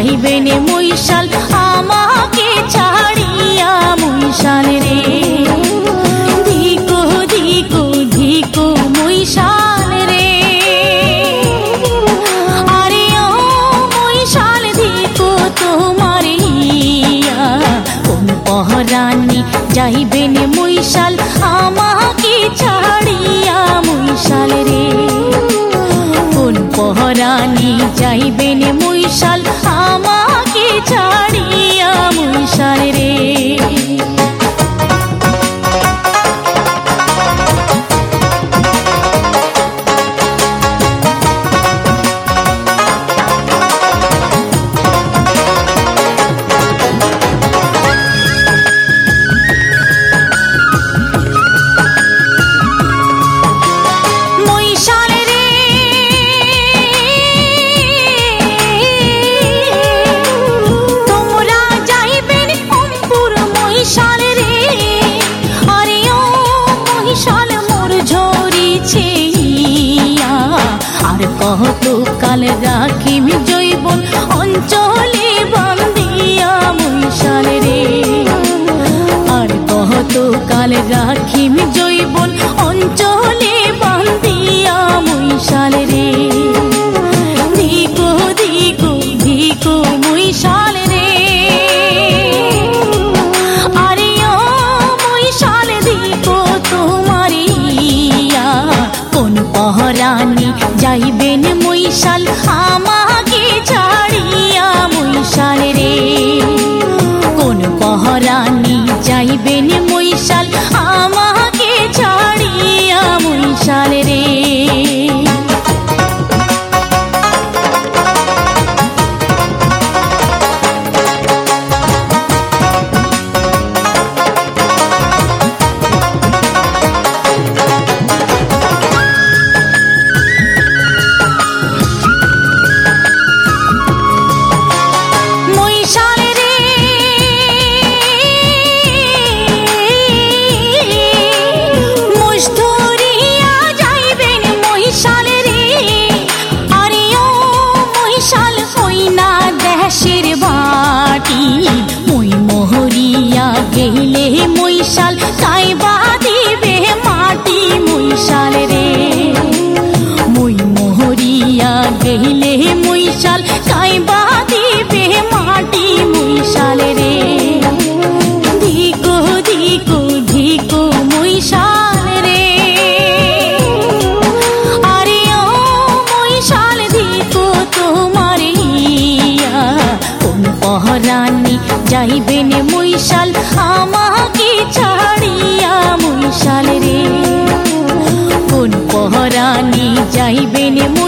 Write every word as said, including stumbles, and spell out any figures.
যাইবেন মৈশাল আমাকে ছাড়িয়া মৈশাল রে ধিকো ধিকো ধিকো মৈশাল রে আরে ও মৈশাল ধিকো তোমার হিয়া কোন পহরানি যাইবেন মৈশাল আমাকে ছাড়িয়া মৈশাল রে কোন পহরানি যাইবেন মৈশাল আমাকে ছাড়িয়া মৈশাল রে কতকাল রাখিম জৈবন অঞ্চলে বান্ধিয়া মৈশাল রে আর কতকাল রাখিম জৈবন অঞ্চলে বান্ধিয়া মৈশাল রে ধিকো ধিকো ধিকো মৈশাল রে আরে ও মৈশাল ধিকো তোমার হিয়া কোন পহরানি যাইবেন মৈশাল আমাকে ছাড়িয়া মৈশাল রে কোন পহরানি যাইবেন মৈশাল আমাকে ছাড়িয়া মৈশাল রে মই মোহরিয়া গেলে মৈশাল কাইবা দিবে মাটি মৈশাল রে মই মোহরিয়া গেলে মৈশাল কাইবা দিবে মাটি মৈশাল রে ধিকো ধিকো ধিকো মৈশাল রে আরে ও মৈশাল ধিকো তোমার হিয়া কোন পহরানি যাইবেন মৈশাল আমাকে ছাড়িয়া মৈশাল রে কোন পহরানি যাইবেন